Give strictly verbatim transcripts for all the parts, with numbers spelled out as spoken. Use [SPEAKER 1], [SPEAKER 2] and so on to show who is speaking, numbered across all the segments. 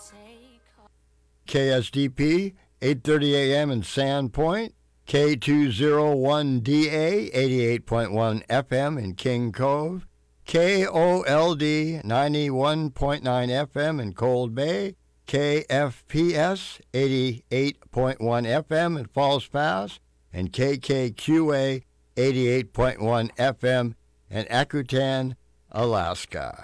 [SPEAKER 1] K S D P, eight thirty a.m. in Sandpoint, K two oh one D A, eighty-eight point one F M in King Cove, K O L D, ninety-one point nine F M in Cold Bay, K F P S, eighty-eight point one F M in Falls Pass, and K K Q A, eighty-eight point one F M in Akutan, Alaska.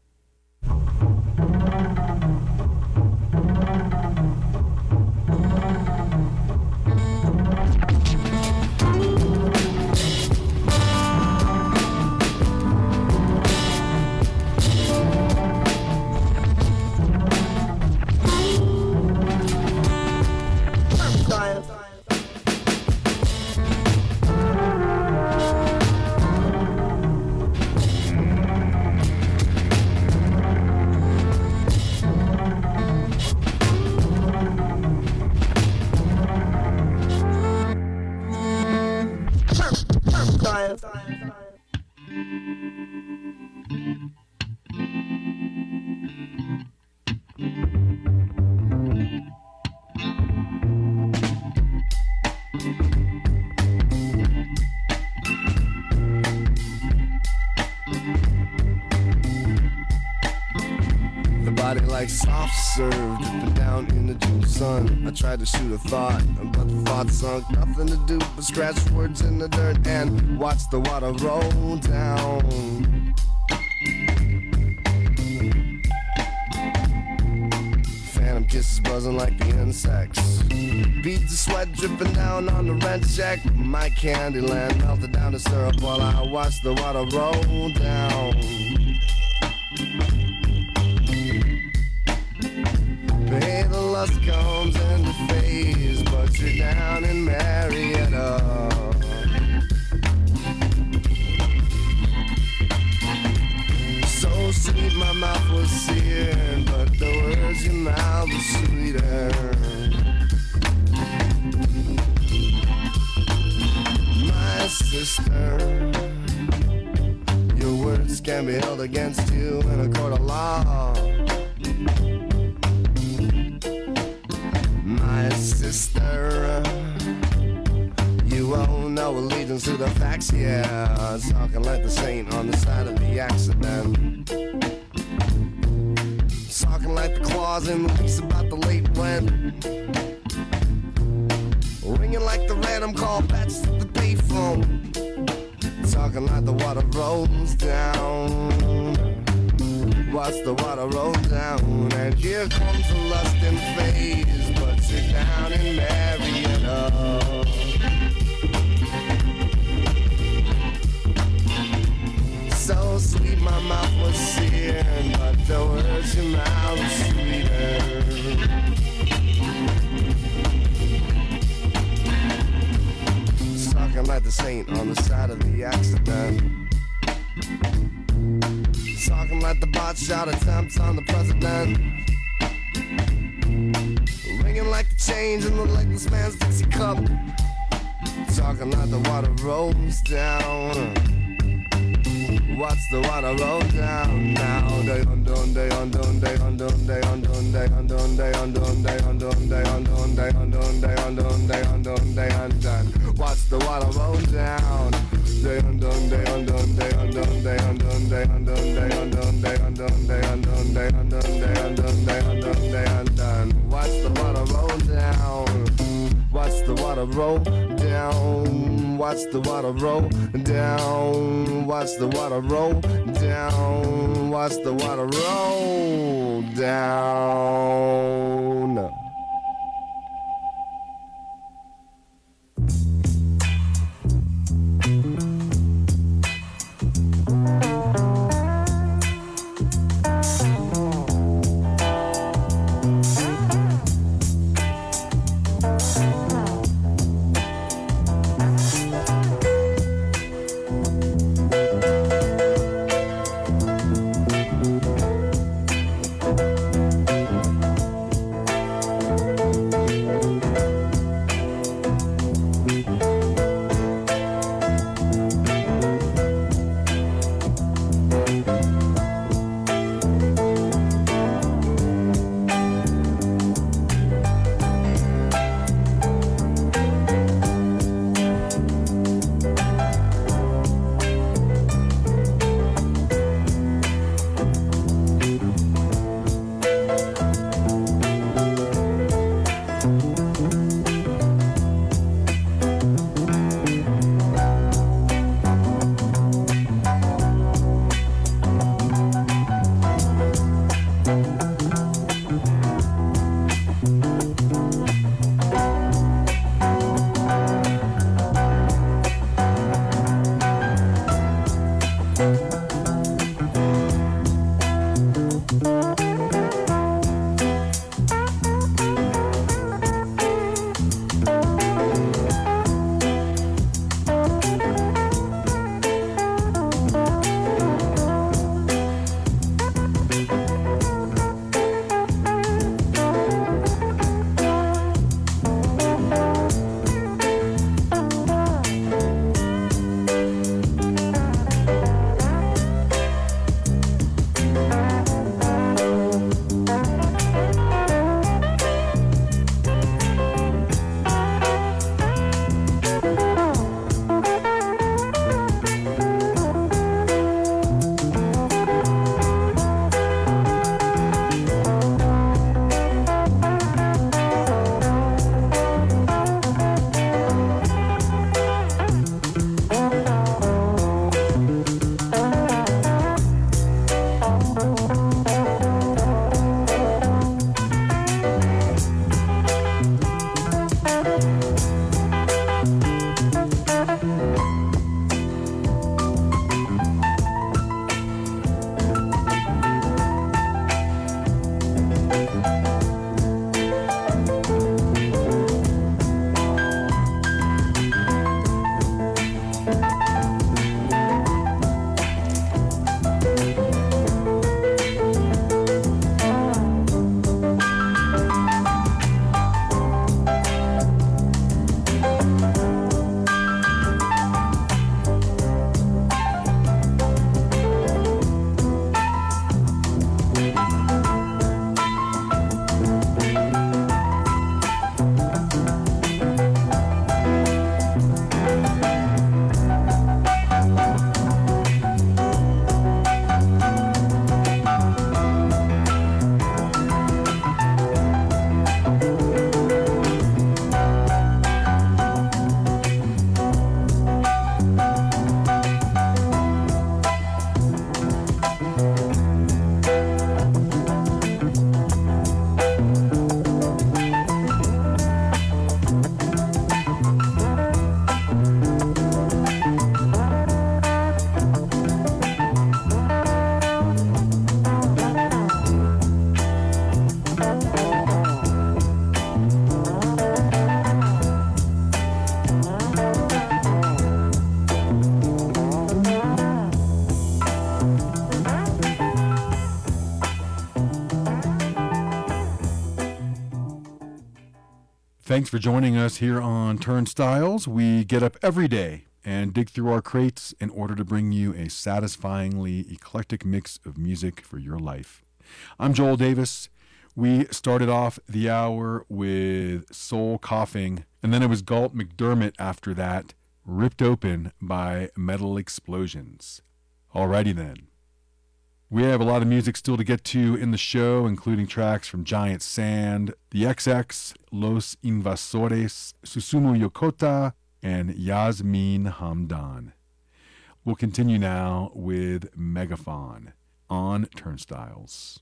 [SPEAKER 2] Like soft serve, dripping down in the June sun. I tried to shoot a thought, but the thought sunk. Nothing to do but scratch words in the dirt and watch the water roll down. Phantom kisses buzzing like the insects. Beads of sweat dripping down on the rent check. My candy land melted down to syrup while I watched the water roll down. Hey, the lust comes into phase, but you're down in Marietta. So sweet my mouth was seared, but the words you mouth were sweeter. My sister, your words can be held against you in a court of law. My sister, you owe no allegiance to the facts, yeah. Talking like the saint on the side of the accident. Talking like the clause in the lease about the late rent. Ringing like the random call bats at the payphone. Talking like the water rolls down. Watch the water roll down, and here comes the lust in phase, but you're down in Marietta. So sweet my mouth was seared, but the words your mouth was sweeter. Talking like the saint on the side of the accident. Talking like the bot shot attempts on the president. Ringing like the change in the legless man's Dixie cup. Talking like the water rolls down. Watch the water roll down now. Day undone, day undone, day undone, day undone, day undone, day undone, day undone, day undone, day undone, day undone, day undone, day undone. Watch the water roll down. Day undone, day undone, day undone, day undone, day undone, day undone, day undone, day undone, day undone, day undone, day undone, day undone. Watch the water roll down. Watch the water roll down. Watch the water roll down. Watch the water roll down. Watch the water roll down.
[SPEAKER 3] Thanks for joining us here on Turnstiles. We get up every day and dig through our crates in order to bring you a satisfyingly eclectic mix of music for your life. I'm Joel Davis. We started off the hour with Soul Coughing, and then it was Galt McDermott after that, Ripped Open by Metal Explosions. Alrighty then. We have a lot of music still to get to in the show, including tracks from Giant Sand, The X X, Los Invasores, Susumu Yokota, and Yasmin Hamdan. We'll continue now with Megaphon on Turnstiles.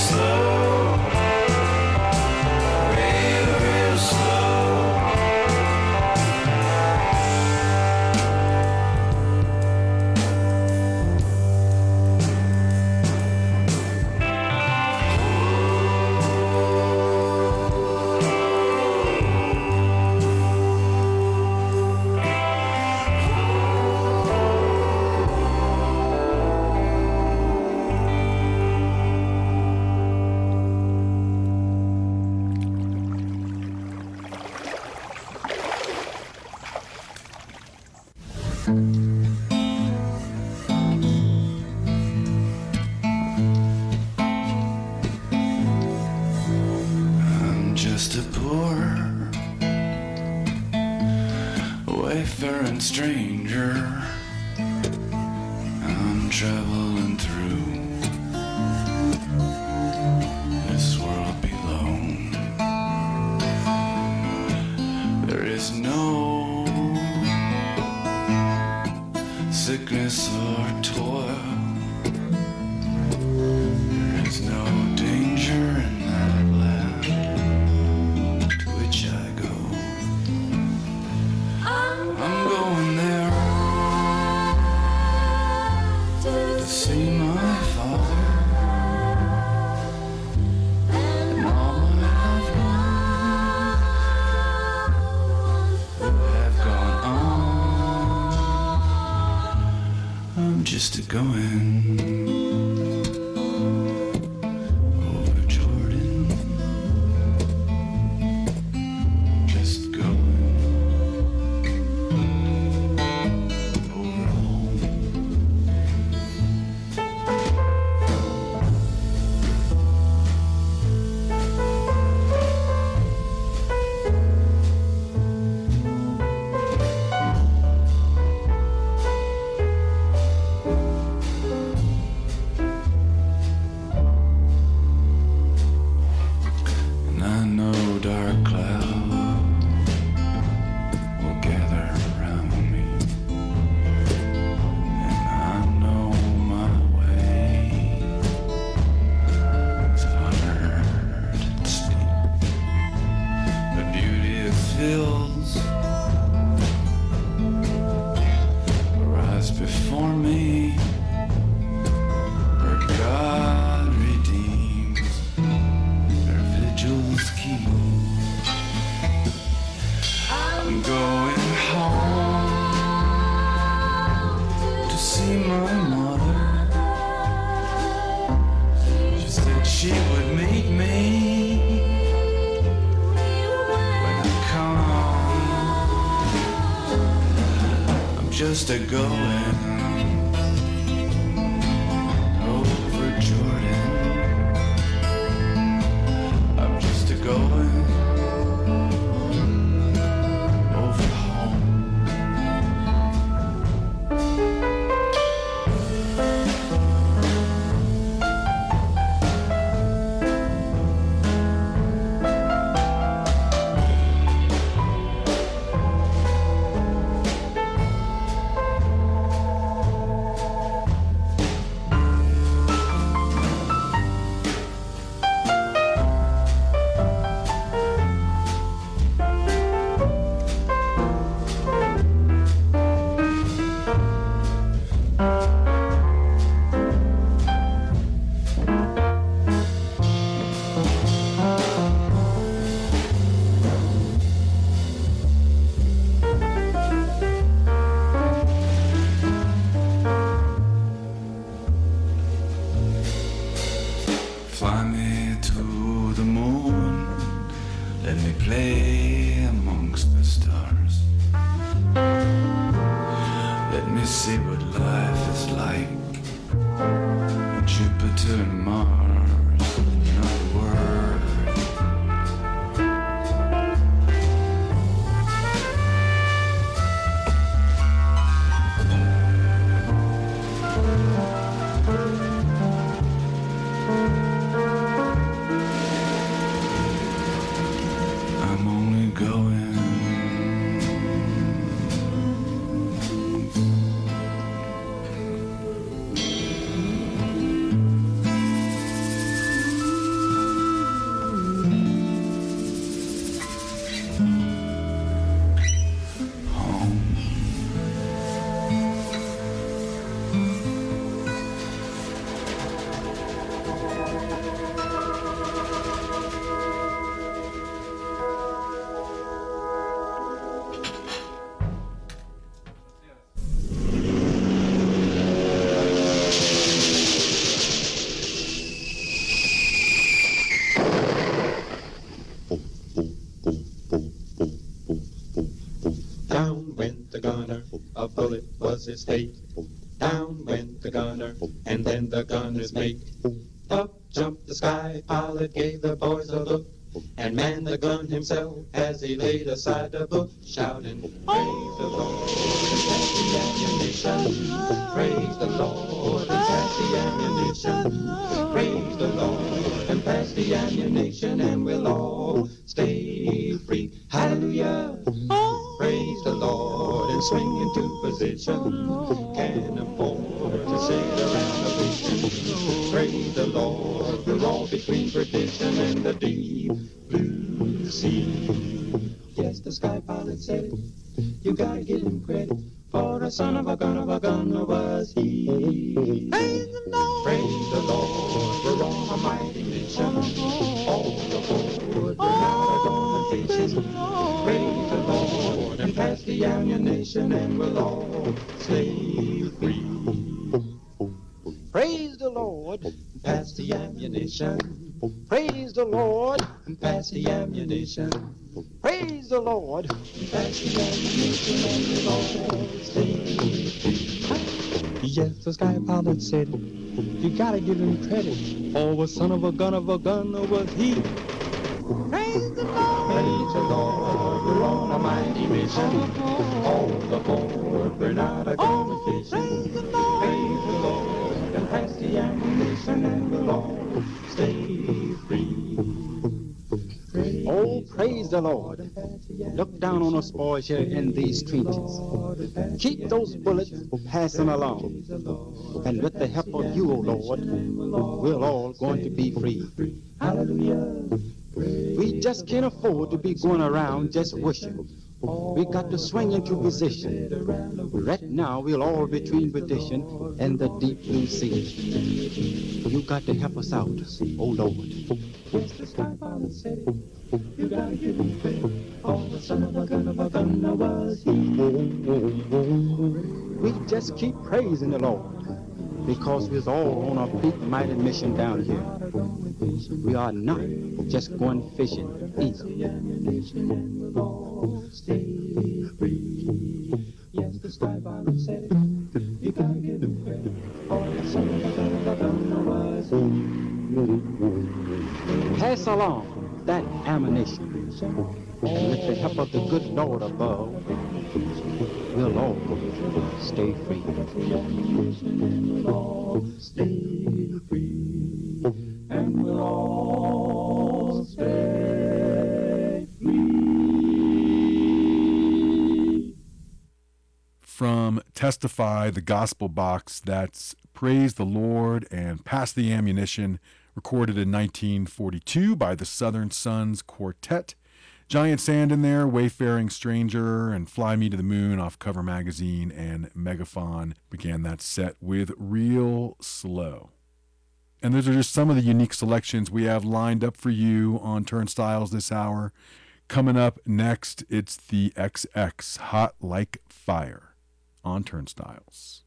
[SPEAKER 4] Real, real slow. just a poor wayfaring stranger. I'm traveling through this world below. There is no sickness or toil. There is no danger in that land to which I go. I'm going there to see my father and all my loved ones who have gone on. I'm just a going over Jordan, just going over home. And I know dark clouds will gather around me, and I know my way is hard and steep. But beauty of fields rise before me, where God redeems their vigils keep. I'm going home to see my mother. She said she would meet me when I come. I'm just a going over Jordan. I'm just a going over home. Fly me to the moon, let me play amongst the stars. Let me see what life is like on Jupiter and Mars. Not a word. I'm only going
[SPEAKER 5] A bullet was his fate. Down went the gunner, and then the gunner's mate. Up jumped the sky pilot, gave the boys a look. and manned the gun himself as he laid aside the book, shouting, praise the Lord and pass the ammunition. Praise the Lord and pass the ammunition. Praise the Lord and pass the ammunition, and we'll all stay free. Hallelujah. Praise the Lord and swing into position. Can't afford to sail around the vision. Praise the Lord, we're all between perdition and the deep blue sea. Yes, the sky pilot said it. You gotta give him credit. For a son of a gun of a gunner was he. Praise the Lord. Praise the Lord, we're on a mighty mission. All aboard, we're not a going fishing. Praise the Lord and pass the ammunition, and we'll all stay free. Praise the Lord and pass the ammunition. Praise the Lord and pass the ammunition. Praise the Lord and pass the ammunition, and we'll all stay free. Yes, the sky pilot said, you gotta give him credit. Oh, a son of a gun of a gunner was he. Praise the Lord. Praise the Lord, we're on a mighty mission. All aboard, we're not a going fishing. Praise the Lord. Praise the Lord and pass the ammunition, and we'll all stay free.
[SPEAKER 6] Oh, praise the Lord. Look down on us boys here in these trenches. Keep those bullets passing along. And with the help of you, O Lord, we're all going to be free.
[SPEAKER 5] Hallelujah.
[SPEAKER 6] We just can't afford to be going around just wishing. We got to swing into position. Right now, we're all between perdition and the deep blue sea. You got to help us out, oh Lord.
[SPEAKER 5] Yes, the sky pilot said it. You gotta give him credit. Oh, the son of a gun of a gunner was he.
[SPEAKER 6] We just keep praising the Lord, because we're all on a big mighty mission down here. We are not just going fishing either.
[SPEAKER 5] Yes, the sky pilot said it. You gotta give him credit. Oh, the son of a gun of a gunner was he.
[SPEAKER 6] Pass along that ammunition. And with the help of the good Lord above, we'll all stay free.
[SPEAKER 5] We'll all stay free. And we'll all stay free.
[SPEAKER 3] From Testify, the Gospel Box, that's Praise the Lord and Pass the Ammunition, recorded in nineteen forty-two by the Southern Sons Quartet. Giant Sand in there, Wayfaring Stranger, and Fly Me to the Moon off Cover Magazine and Megaphon began that set with Real Slow. And those are just some of the unique selections we have lined up for you on Turnstiles this hour. Coming up next, it's the X X, Hot Like Fire, on Turnstiles.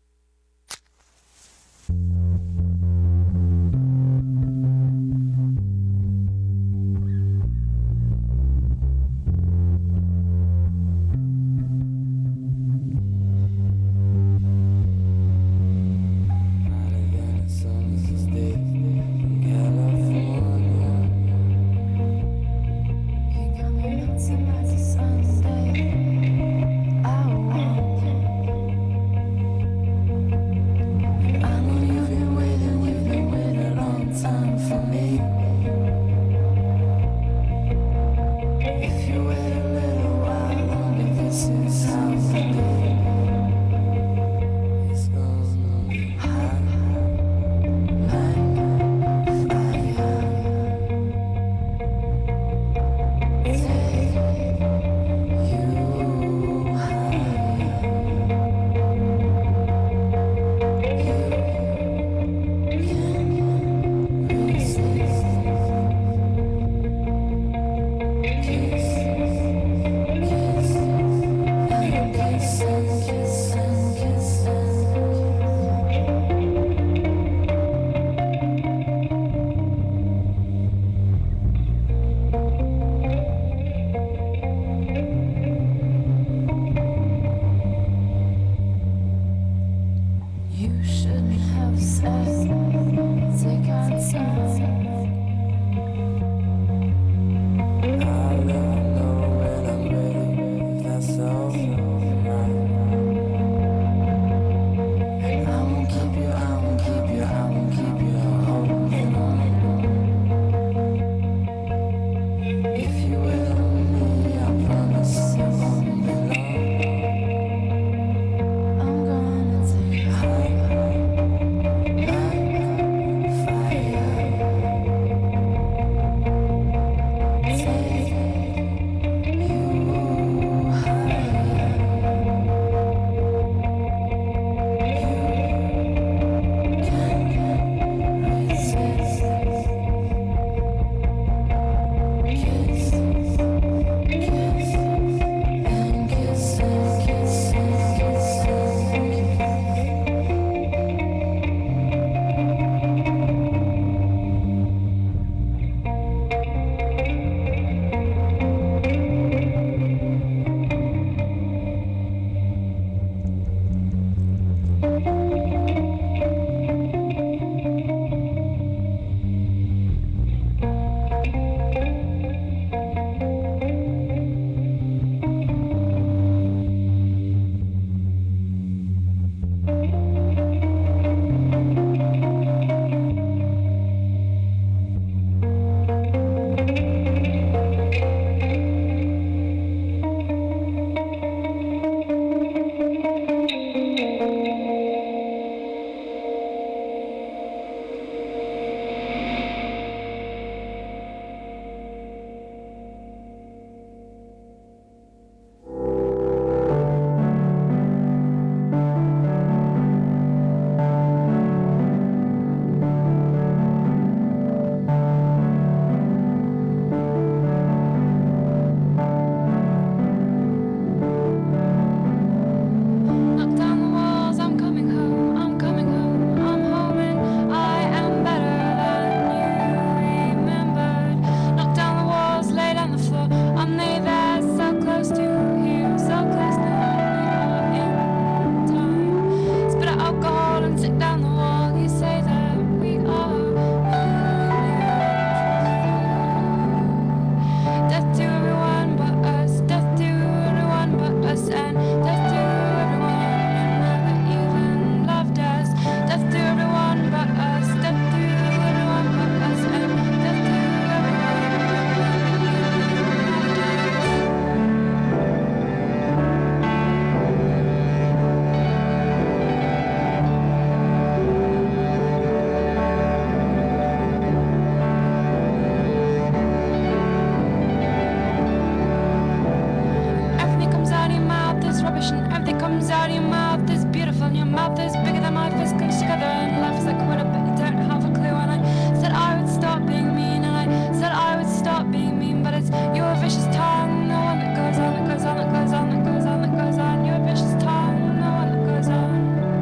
[SPEAKER 7] comes out of your mouth is beautiful, and your mouth is bigger than my fist comes together, and laughs like what, but you don't have a clue. And I said I would stop being mean, and I said I would stop being mean, but it's your vicious tongue, the one that goes on, that goes on, that goes on, that goes on, that goes on. Your vicious tongue, the one that goes on.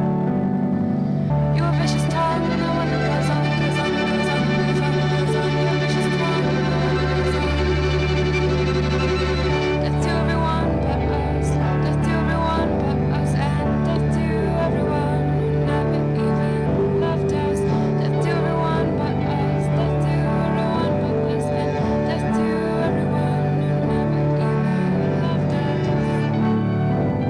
[SPEAKER 7] Your vicious tongue, the one that goes on, that goes on, that goes on, that goes on, that goes on. Your vicious tongue, the one that goes on. Death to everyone but us, death to everyone but us, and death to everyone who never even loved us. Death to everyone but us, death to everyone but us, and death to everyone who never even loved us.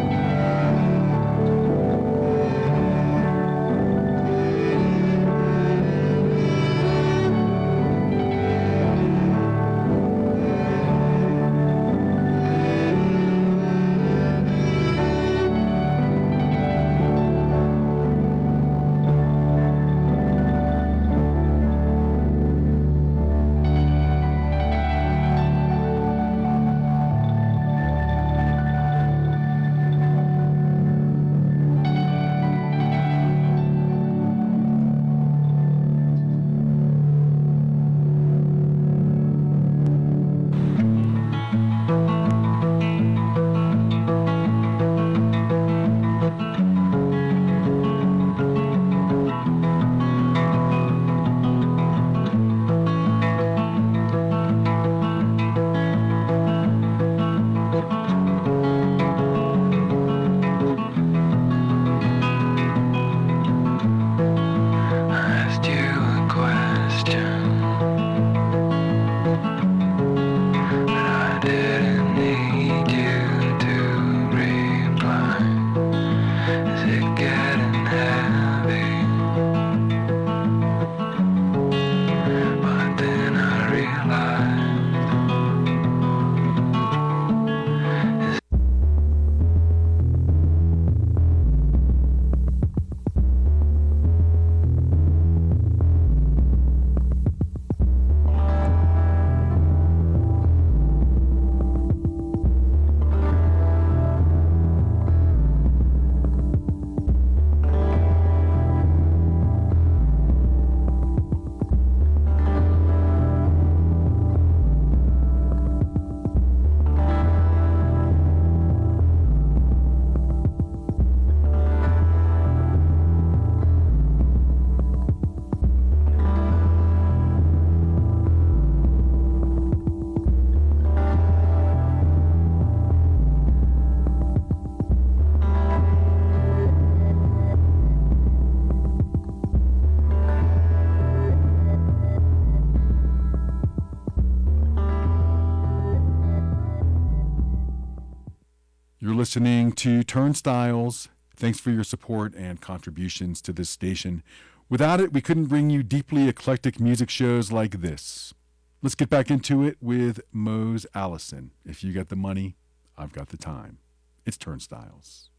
[SPEAKER 3] You're listening to Turnstiles. Thanks for your support and contributions to this station. Without it, we couldn't bring you deeply eclectic music shows like this. Let's get back into it with Mose Allison. If you got the money, I've got the time. It's Turnstiles.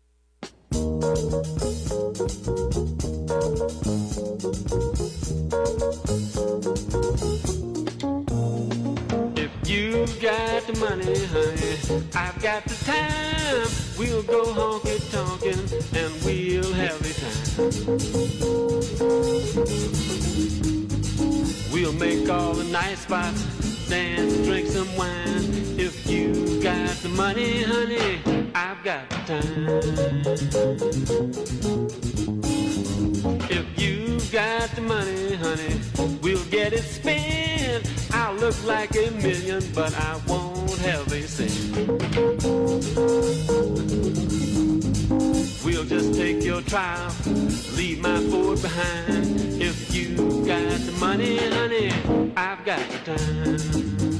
[SPEAKER 8] If you got the money, honey, I've got the time. We'll go honky-tonkin' and we'll have a time. We'll make all the nice spots, dance, drink some wine. If you got the money, honey, I've got the time. If you got the money, honey, we'll get it spent. I'll look like a million, but I won't have a cent. We'll just take your trial, leave my Ford behind. If you got the money, honey, I've got the time.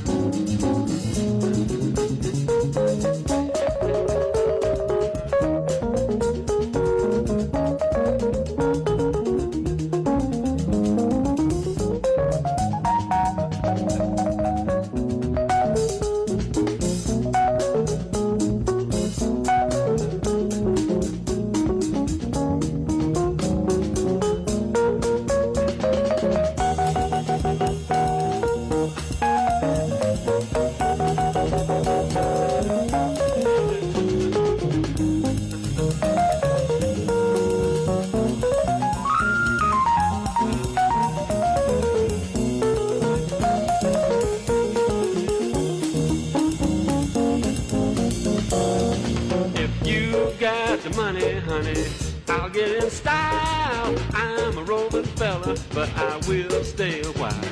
[SPEAKER 8] the money, honey, I'll get in style. I'm a roving fella, but I will stay a while.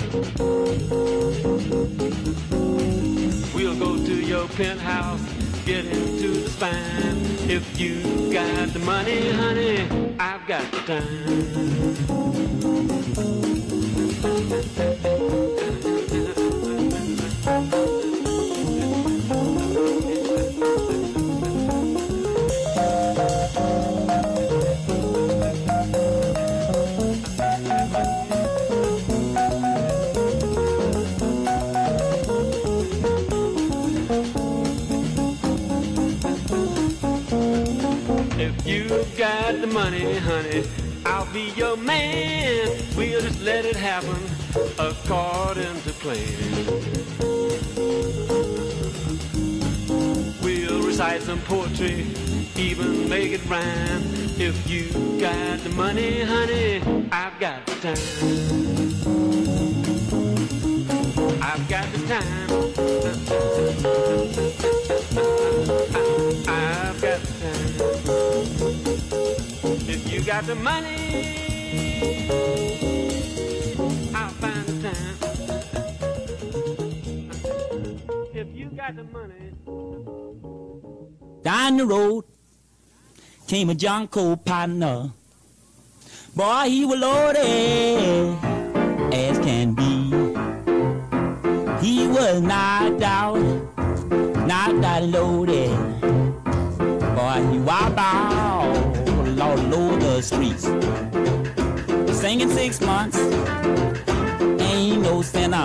[SPEAKER 8] We'll go to your penthouse, get into the spine. If you got the money, honey, I've got the time. If you got the money, honey, I'll be your man. We'll just let it happen according to plan. We'll recite some poetry, even make it rhyme. If you got the money, honey, I've got the time. I've got the time. I've got the time. If you got the money, I'll find the time. If you got the money.
[SPEAKER 9] Down the road came a Junko partner. Boy, he was loaded as can be. He was knocked out, knocked out and loaded. Boy, he wild out all over the streets. Singing six months, ain't no sinner.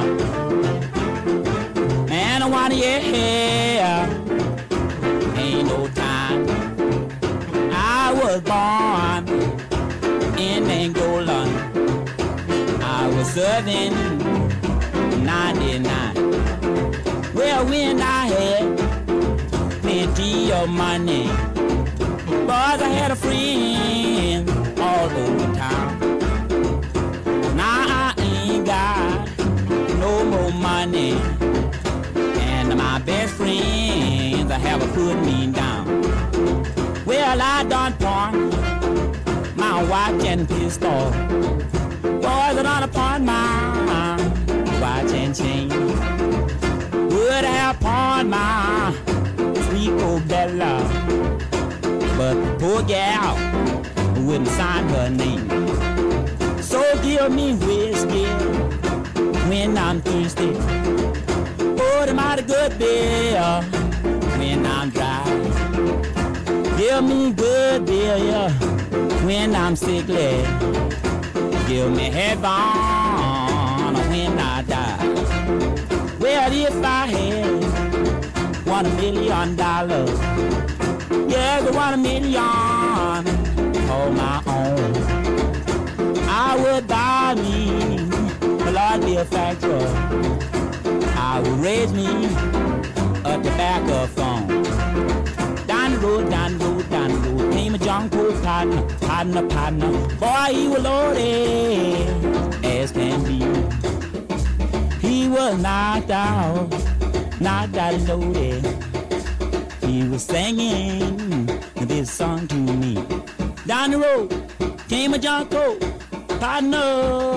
[SPEAKER 9] And I wanna hear, ain't no time. I was born in Angola. I was serving ninety-nine. Well, when I had plenty of money, boys, I had a friend all over town. Now I ain't got no more money, and my best friends I have put me down. Well, I done pawn my watch and pistol. Boys, I done pawn my watch and chain. Would have pawned my sweet old Bella, but the poor gal wouldn't sign her name. So give me whiskey when I'm thirsty. Pour them out a good beer when I'm dry. Give me good beer when I'm sickly. Give me heaven when I die. Well, if I had one million dollars, yes, one million on my own, I would buy me a large beer factory. I would raise me a tobacco farm. Down the road, down the road, down the road came a Junko partner, partner, partner. Boy, he was loaded as can be. He was knocked out, knocked out and loaded. He was singing this song to me. Down the road came a Junko partner.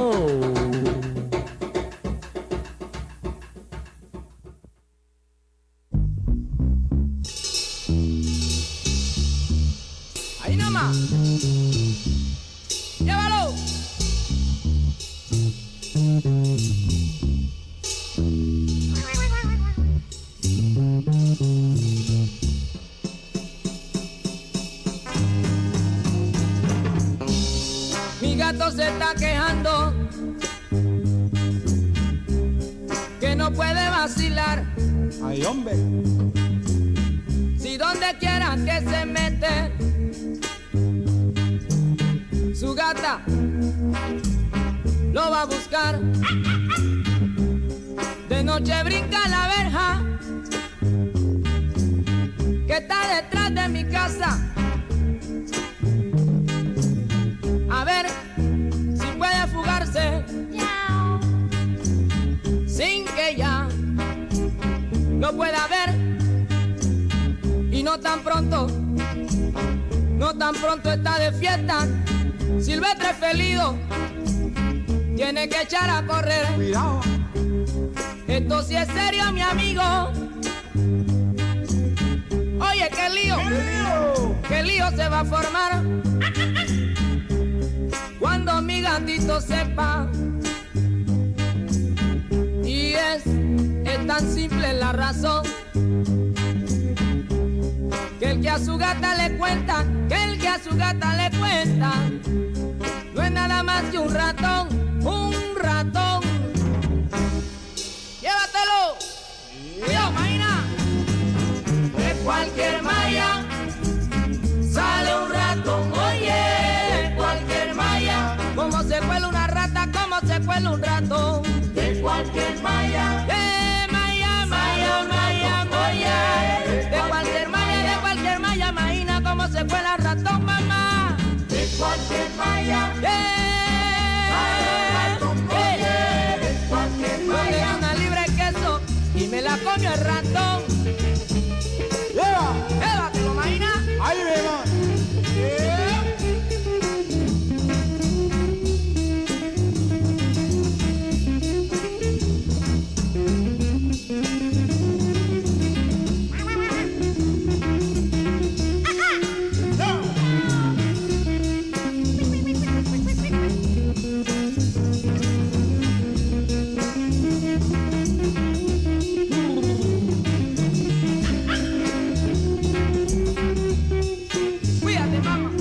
[SPEAKER 10] Ahí nomás. Llévalo. Mi gato se está quejando que no puede vacilar.
[SPEAKER 6] Ay, hombre.
[SPEAKER 10] Si donde quiera que se mete su gata lo va a buscar. De noche brinca la verja que está detrás de mi casa. A ver si puede fugarse sin que ya lo pueda ver. Y no tan pronto no tan pronto está de fiesta. Silvestre Felido tiene que echar a correr.
[SPEAKER 6] Cuidado.
[SPEAKER 10] Esto sí es serio, mi amigo. Oye, qué lío, qué lío se va a formar cuando mi gatito sepa. Y es, es tan simple la razón, que el que a su gata le cuenta, que el que a su gata le cuenta, no es nada más que un ratón, un ratón. Llévatelo. Cuidado, Maina. De cualquier malla sale un ratón, oye, de cualquier malla. Como se cuela una rata, como se cuela un ratón. De cualquier malla, de malla, malla, malla, malla. De cualquier malla, de cualquier malla, Maina, como se cuela el ratón, mamá. De cualquier malla, de una libra de queso y me la comió el ratón.
[SPEAKER 6] Lleva.
[SPEAKER 10] Llévatelo, Maina.
[SPEAKER 6] Ahí vemos.
[SPEAKER 10] Cuídate, mamá.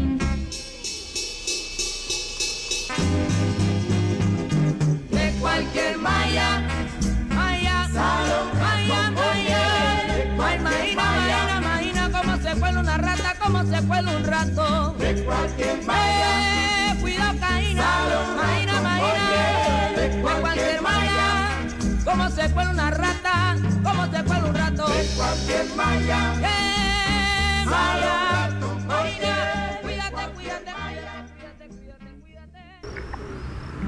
[SPEAKER 10] De cualquier malla, malla, malla, malla. Ay, Maina, Maina, Maina, como se cuela una rata, como se cuela un rato. De cualquier malla, eh, cuidado, Caína. Maina, Maina, de cualquier malla, como se cuela una rata, como se cuela un rato. De cualquier malla, eh, malla. Maina, cuídate, cuídate, cuídate, cuídate, cuídate.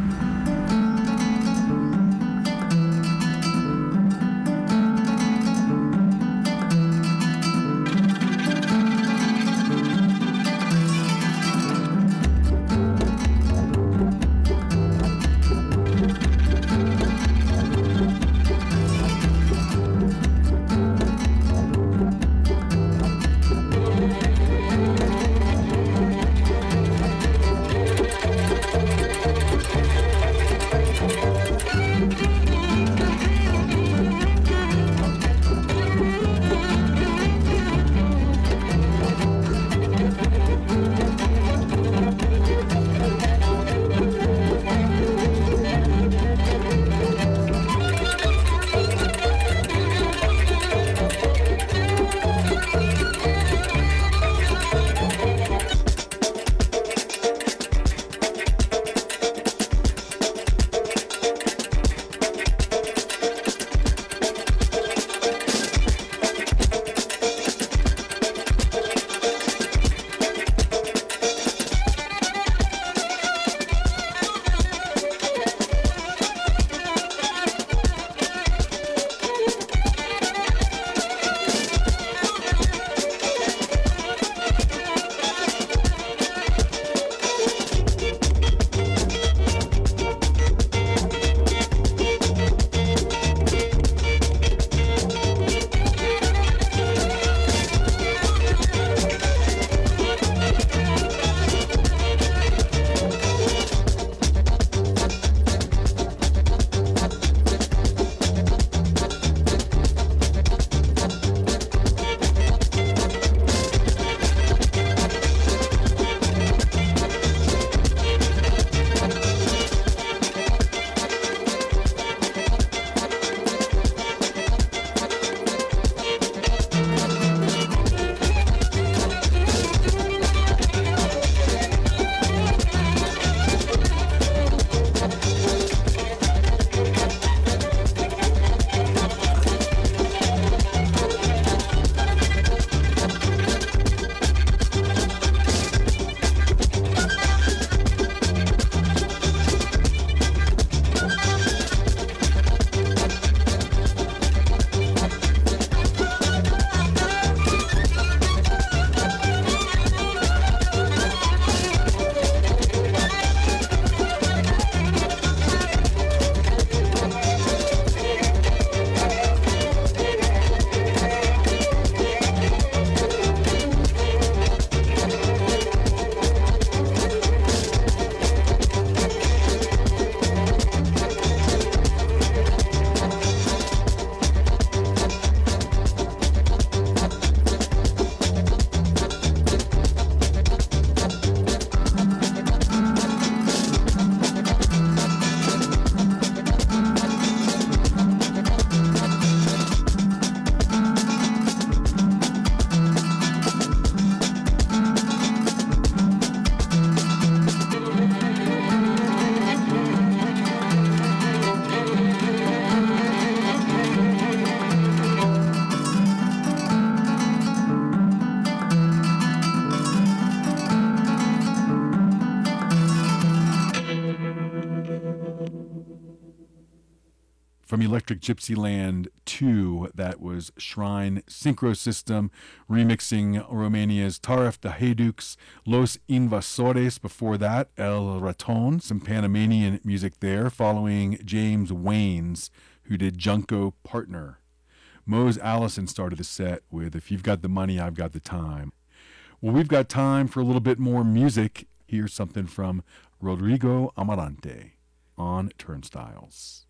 [SPEAKER 3] From Electric Gypsyland two, that was Shrine Synchro System, remixing Romania's Tarif the Hayduks, Los Invasores. Before that, El Raton, some Panamanian music there, following James Waynes, who did Junko Partner. Mose Allison started the set with If You've Got the Money, I've Got the Time. Well, we've got time for a little bit more music. Here's something from Rodrigo Amarante on Turnstiles.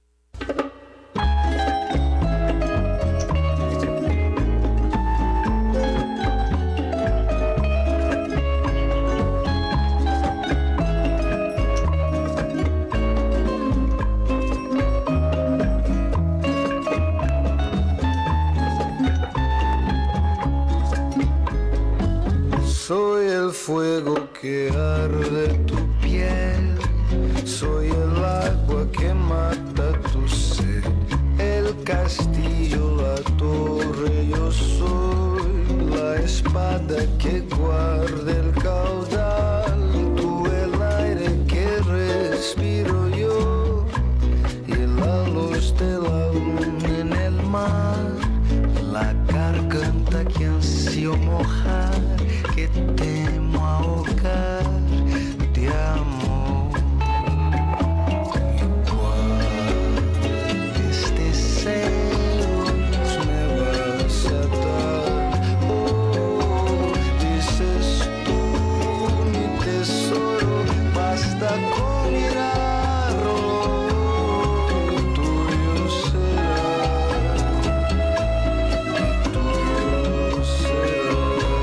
[SPEAKER 2] Soy el fuego que arde tu piel, soy el agua que mata tu sed, el castillo, la torre, yo soy la espada que guarda el caudal, tú el aire que respiro yo, y la luz de la luna en el mar, la garganta que ansio mojar, que temo ahogar, te amo. Igual este celos me vas a dar. Oh, dices tú, mi tesoro, basta con mirarlo, tuyo será, tuyo será.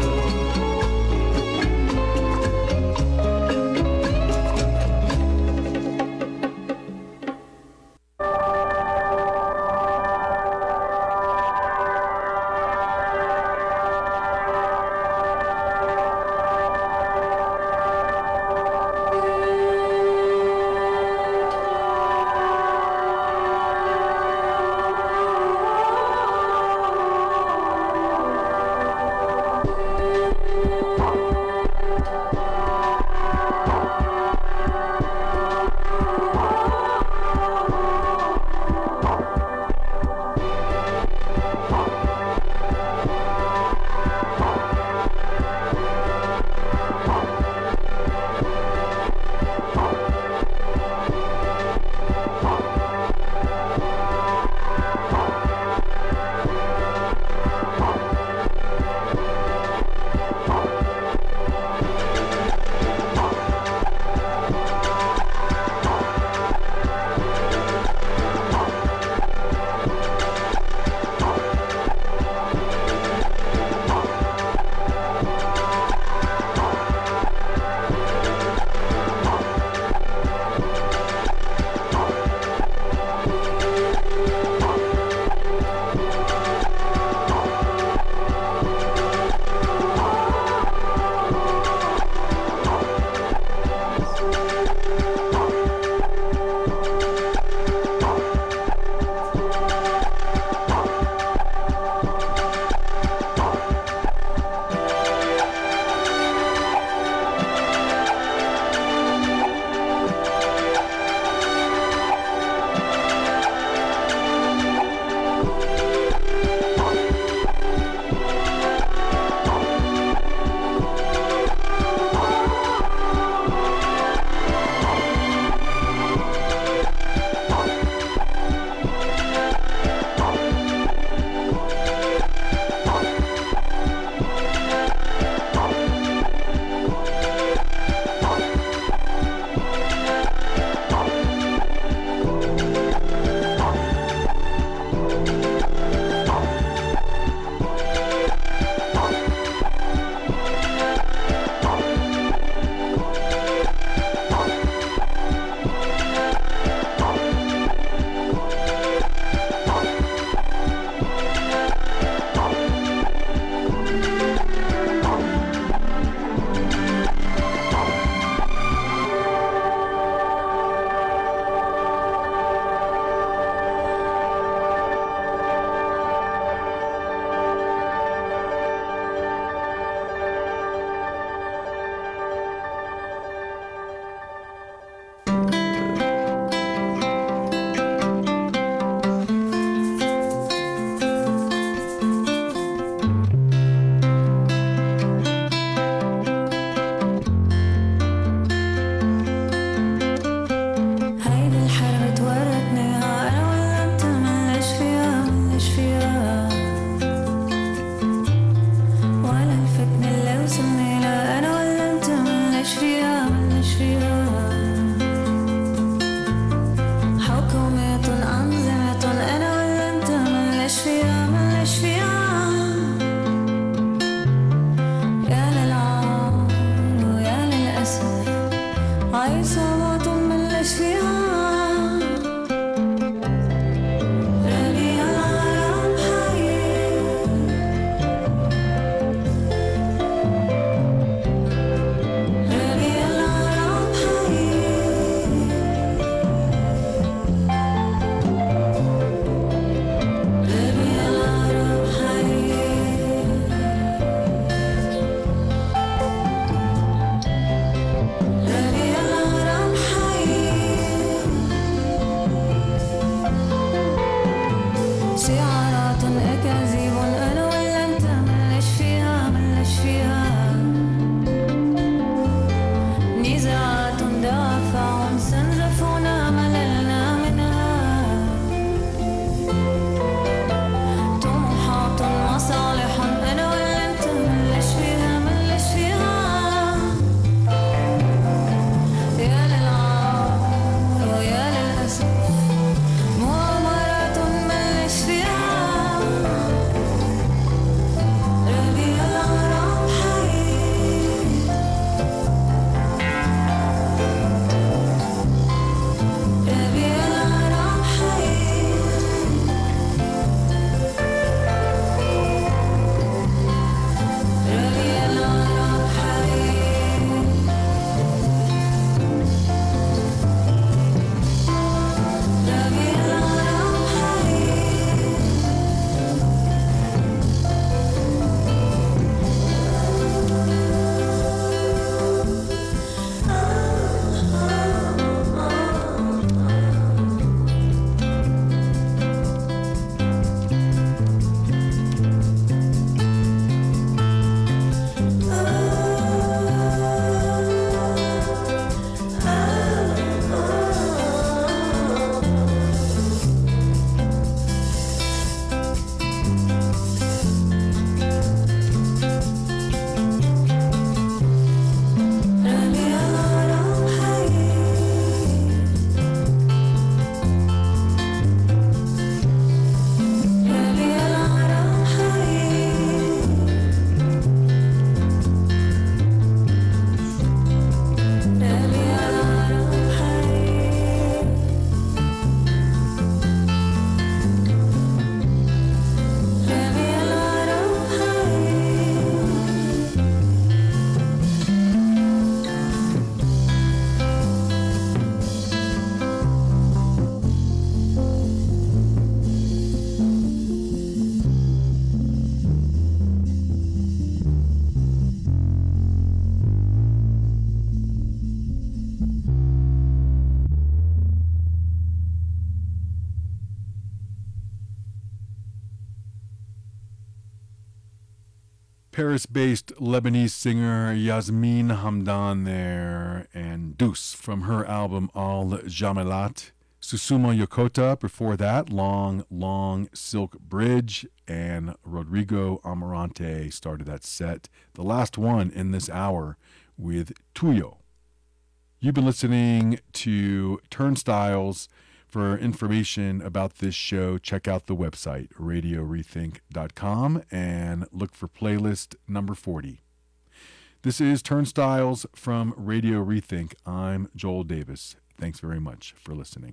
[SPEAKER 3] Paris-based Lebanese singer Yasmin Hamdan there, and Deuce from her album Al Jamalat. Susuma Yokota before that, Long, Long Silk Bridge, and Rodrigo Amarante started that set. The last one in this hour with Tuyo. You've been listening to Turnstiles. For information about this show, check out the website, radio rethink dot com, and look for playlist number forty. This is Turnstiles from Radio Rethink. I'm Joel Davis. Thanks very much for listening.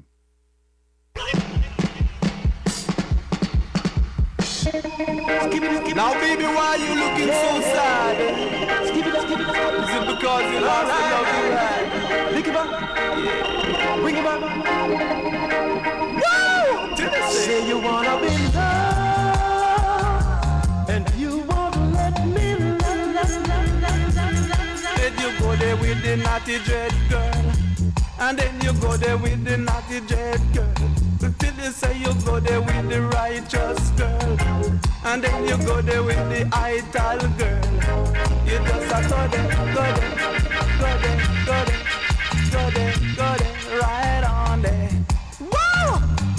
[SPEAKER 11] Now, baby, why you looking so sad? Is it because you lost the love you had? Lick it up, yeah. Bring it back. Woo! Say you wanna be loved, and you won't let me love. Then you go there with the naughty dread girl, and then you go there with the naughty dread girl. Till you say you go there with the righteous girl, and then you go there with the idle girl. You just a go there, go there, go there, go there, go there, go there, right on there. Woo!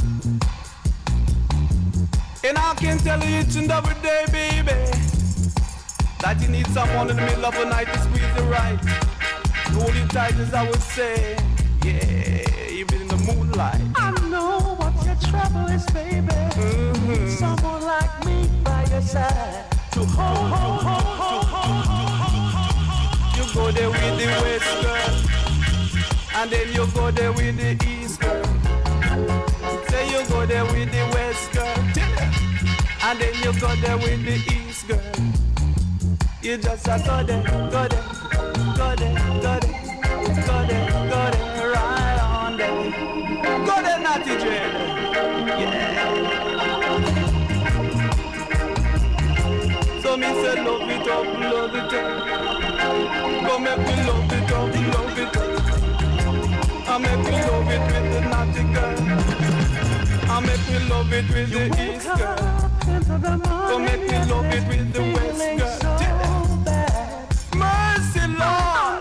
[SPEAKER 11] And I can tell you each and every day, baby, that you need someone in the middle of the night to squeeze the right. Hold you tight as I would say, yeah, even in the moonlight. I know what your trouble is, baby. Mm-hmm. Someone like me by your side to hold, hold, hold, hold, hold, hold. You go there with the west girl, and then you go there with the east girl. Say you go there with the west girl, and then you go there with the east girl. You just a go there, go there, go there, go there, go there, go there, right on there. Go there, naughty dread. Yeah. So me say love it up, love it up. Go make me love it up, love it up. I make me love it with the naughty girl. I make me love it with the east girl. Go make me love it with the west girl. Mercy, Lord.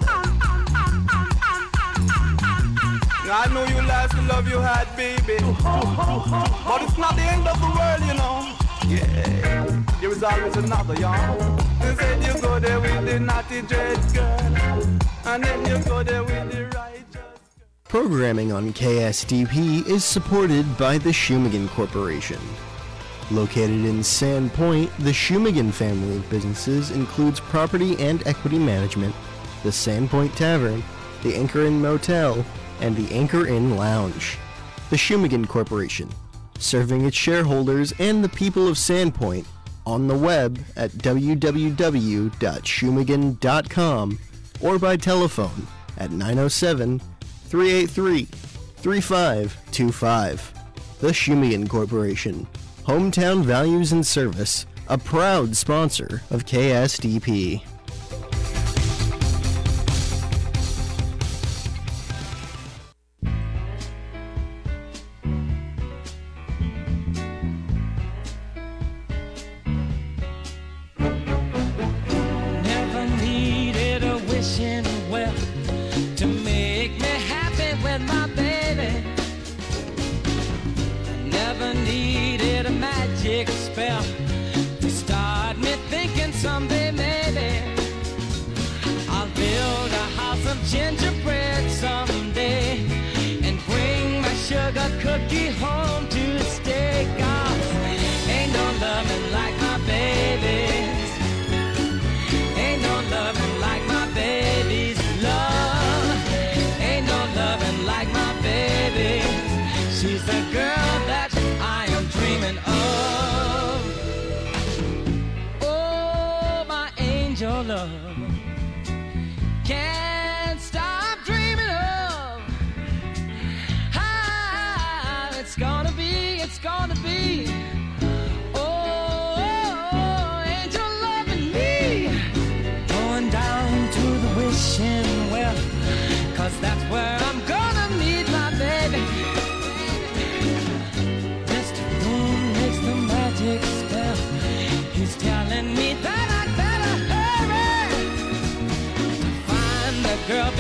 [SPEAKER 11] I know you lost the love you had, baby, but it's not the end of the world, you know. Yeah, there is always another, y'all. They said you go there with the naughty dread girl, and then you go there with the righteous girl.
[SPEAKER 12] Programming on K S D P is supported by the Shumagan Corporation. Located in Sand Point, the Shumagan family of businesses includes property and equity management, the Sand Point Tavern, the Anchor Inn Motel, and the Anchor Inn Lounge. The Shumagan Corporation, serving its shareholders and the people of Sandpoint on the web at w w w dot shumagan dot com or by telephone at nine oh seven, three eight three, three five two five. The Shumagan Corporation, hometown values and service, a proud sponsor of K S D P.
[SPEAKER 13] Gingerbread someday and bring my sugar cookie home to stay. 'Cause ain't no loving like my baby's. Ain't no loving like my baby's love. Ain't no loving like my baby's. She's the girl that I am dreaming of. Oh, my angel love. Can't stop dreaming of how it's gonna be, it's gonna be. Oh, angel loving me. Going down to the wishing well, 'cause that's where I'm gonna meet my baby. Mister Moon makes the magic spell. He's telling me that I better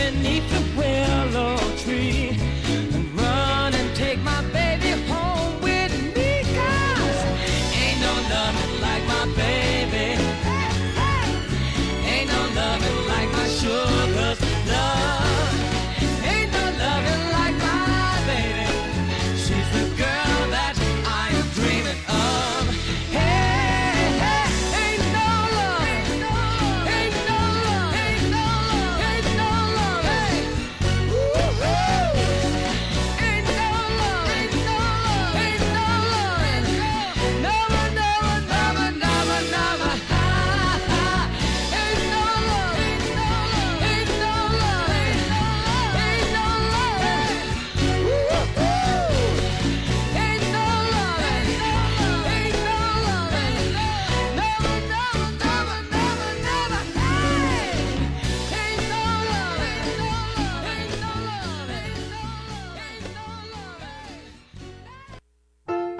[SPEAKER 13] beneath the willow tree and run and take my baby home with me, 'cause ain't no loving like my baby. Ain't no loving like my sugar's love. Ain't no loving like my baby. She's the girl that I am dreaming of. Hey, hey, ain't no love. Ain't no love. Ain't no love. Ain't no love. Ain't no love. Hey. Woo-hoo. Ain't no love. Ain't no love. Ain't no love. Never, never, never, never, never. Ha, ha. Ain't no love. Ain't no love. Ain't no love. Ain't no love. Ain't no love. Hey. Woo-hoo. Ain't no love. Ain't no love. Ain't no love. Ain't never, never, never, never, never. Hey. Ain't no love. Ain't no love. Ain't no love. Ain't no love. Ain't no love.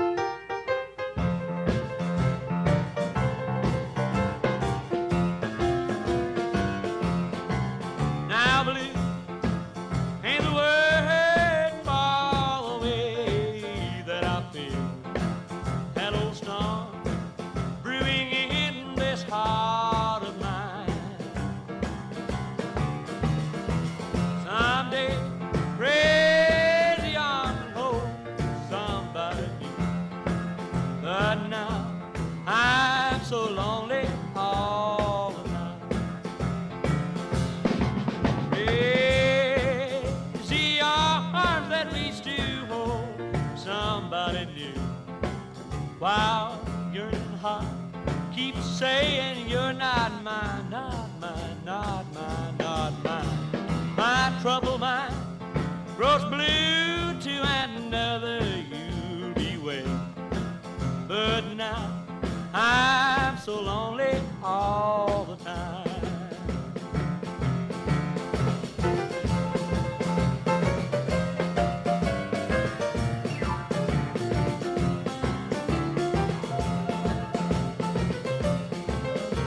[SPEAKER 8] Now blue ain't the word for the way that I feel. That old storm brewing in this heart of mine. Someday crazy arms will hold somebody new. But now I'm so lonely all the time. Easy arms that reach to hold somebody new. While you're in heart, keep saying you're not mine, not mine, not mine, not mine. My troubled mind grows blue to another you'll be wed. But now I'm so lonely all